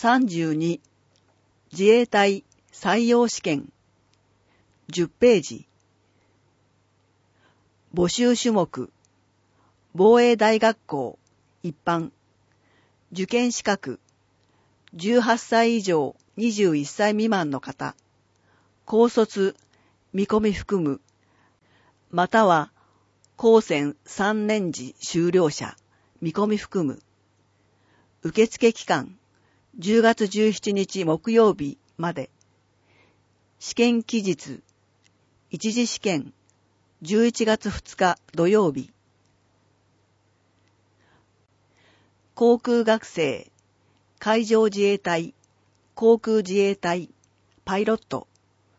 32自衛隊採用試験10ページ募集種目防衛大学校一般受験資格18歳以上21歳未満の方高卒見込み含むまたは高専3年次修了者見込み含む受付期間10月17日木曜日まで試験期日一次試験11月2日土曜日航空学生海上自衛隊航空自衛隊パイロット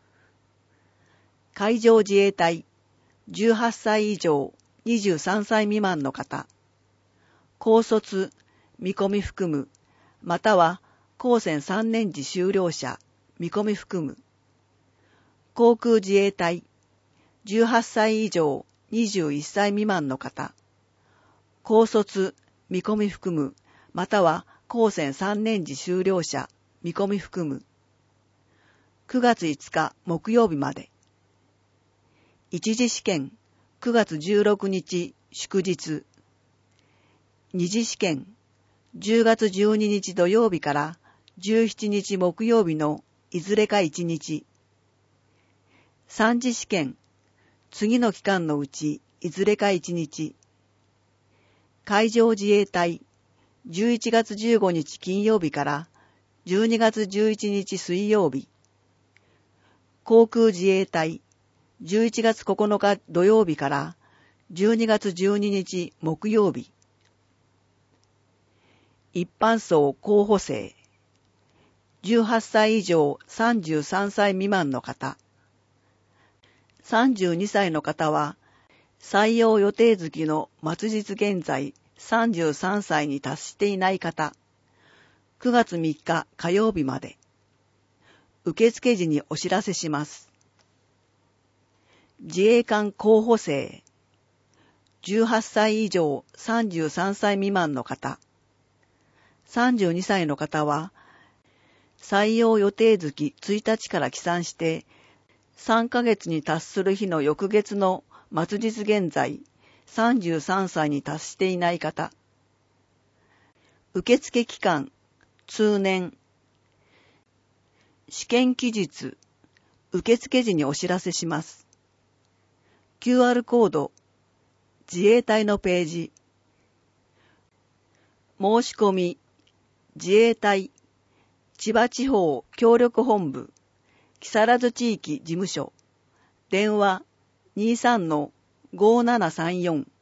海上自衛隊18歳以上23歳未満の方高卒見込み含むまたは高専3年次修了者見込み含む航空自衛隊18歳以上21歳未満の方高卒見込み含むまたは高専3年次修了者見込み含む9月5日木曜日まで一次試験9月16日祝日二次試験10月12日土曜日から17日木曜日のいずれか1日三次試験次の期間のうちいずれか1日海上自衛隊11月15日金曜日から12月11日水曜日航空自衛隊11月9日土曜日から12月12日木曜日一般層候補生18歳以上33歳未満の方32歳の方は採用予定月の末日現在33歳に達していない方9月3日火曜日まで受付時にお知らせします自衛官候補生18歳以上33歳未満の方32歳の方は採用予定月1日から起算して3ヶ月に達する日の翌月の末日現在33歳に達していない方受付期間通年試験期日受付時にお知らせします QR コード自衛隊のページ申し込み自衛隊千葉地方協力本部木更津地域事務所電話 23-5734